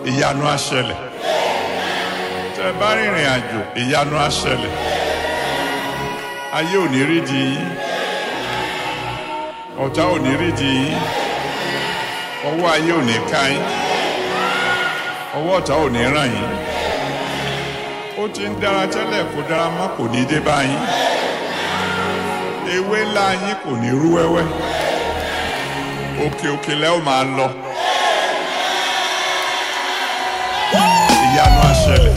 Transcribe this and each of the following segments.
ìyanu á ṣẹlẹ̀. Tẹ́ bá rìnrìn àjò ìyanu á ṣẹlẹ̀. Ayé ò ní rí di yín. Ọ̀tá ò ní rí di yín. Ọwọ́ ayé ò ní ká yín. Ọwọ́ ọ̀tá ò ní ràn yín. Ó ti ń dára tẹ́lẹ̀ kó dára má kò ní dé bá yín. Ewé ńlá yín kò ní rú wẹ́wẹ́. Òkè òkè lẹ́ ò máa lọ. Ìyanu á ṣẹlẹ̀.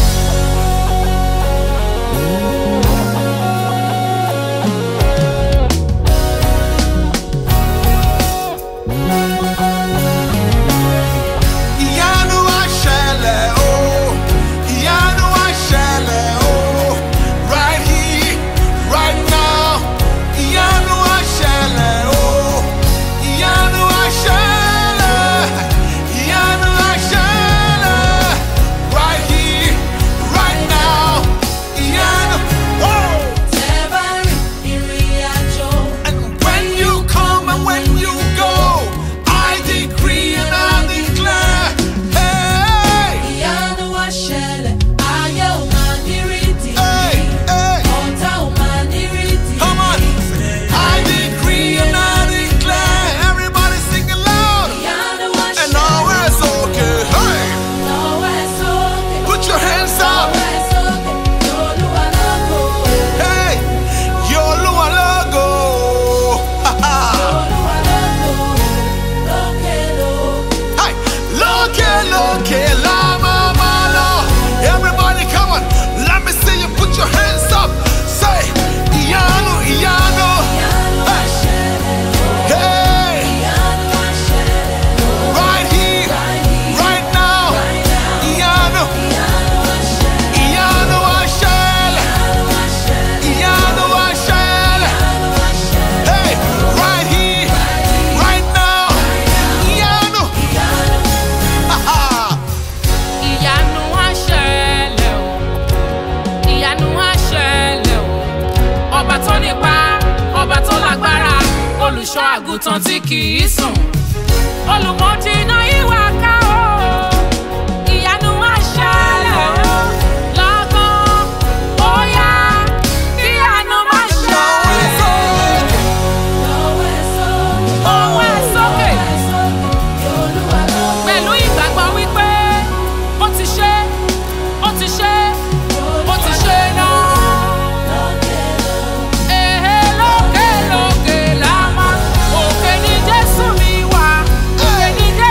Olùṣọ́ àgùntàn tí kì í sùn, olùmọ̀jìnà ìwà ká o, ìyanu á ṣẹlẹ̀ o, lọ́gán ó yá, ìyanu má ṣẹlẹ̀. Ọwọ́ ẹ̀ sókè, pẹ̀lú ìgbàgbọ́ wípé ó ti ṣe, ó ti ṣe, ó ti ṣe náà. Òkè ní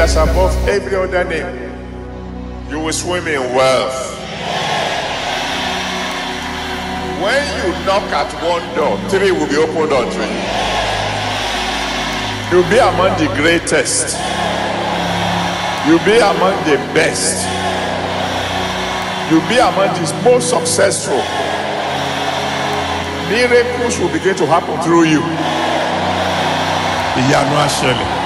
that's above every other name. You will swim in wealth. When you knock at one door, 3 will be opened unto you. You'll be among the greatest. You'll be among the best. You'll be among the most successful. Miracles will begin to happen through you. Ìyanu á ṣẹlẹ̀.